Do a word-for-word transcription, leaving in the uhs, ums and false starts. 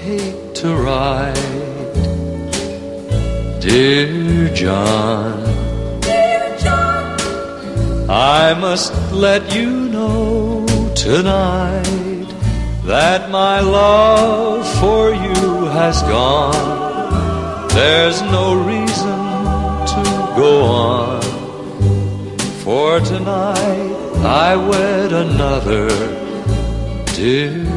hate to write. Dear John, Dear John, I must let you know tonight that my love for you has gone. There's no reason to go on, for tonight I wed another. Dear